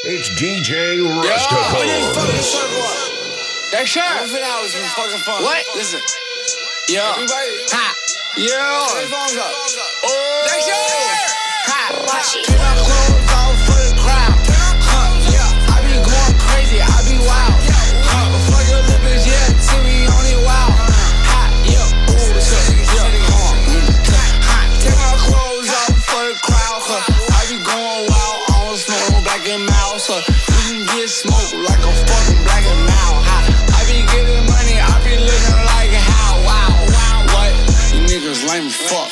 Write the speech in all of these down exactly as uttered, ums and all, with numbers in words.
It's D J Yo, Rustico. what is fucking circle up? That shirt. Everything out was fucking fun. What? Listen. Yo. Everybody. Ha. Yo. Turn your phones up. Oh. That shirt. Ha. Take my clothes off for the crowd. Huh. Yeah. I be going crazy. I be wild. Huh. Fuck your little bitch. Yeah. See me only wild. Ha. Yeah. Ooh. So, yeah. Huh. Ha. Take my clothes off for the crowd. Huh. I be going wild. On snow. Black and mouse. Huh. Get smoked like a fucking black and now. I be getting money, I be living like how, wow, wow, what? You niggas lame as fuck.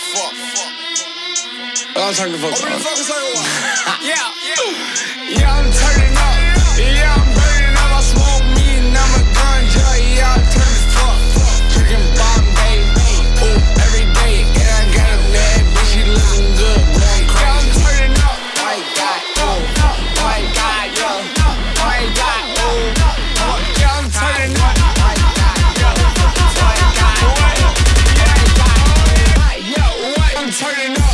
I'm turning the fuck up. Yeah, yeah. Yeah, I'm turning up. Yeah, I'm burning up. I smoke me and I'm a ganja. Yeah, I turn the fuck. Drinking Bombay. Ooh, every day. And I got a bad bitch, she looking good. Going crazy. Yeah, I'm turning up. White guy, oh, white guy, yeah. White guy, oh, yeah, I'm turning up. White guy, yo, white guy, white, white guy, yo, what? I'm turning up.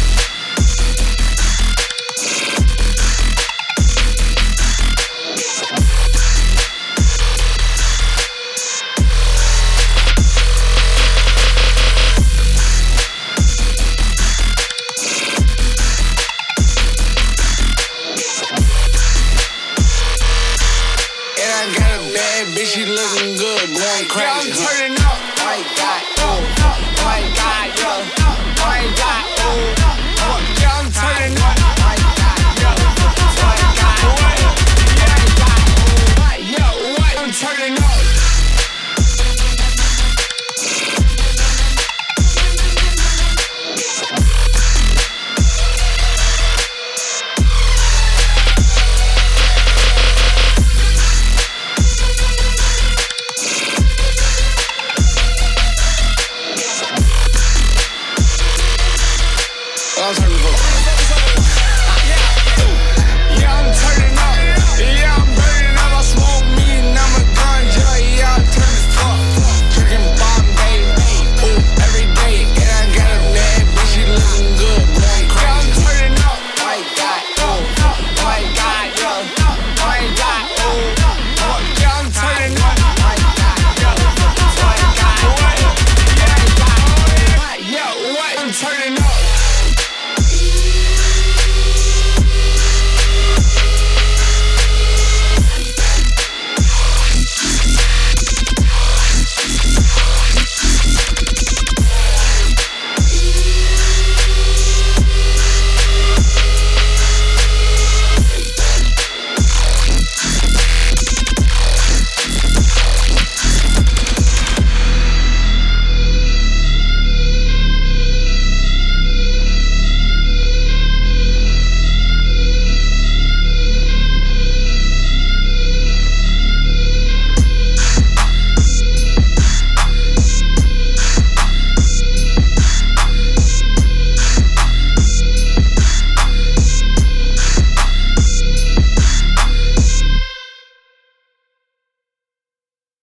Bitch, she looking good, going crazy. Yeah, I'm turning up. White guy, oh, white guy, yo, white guy, oh.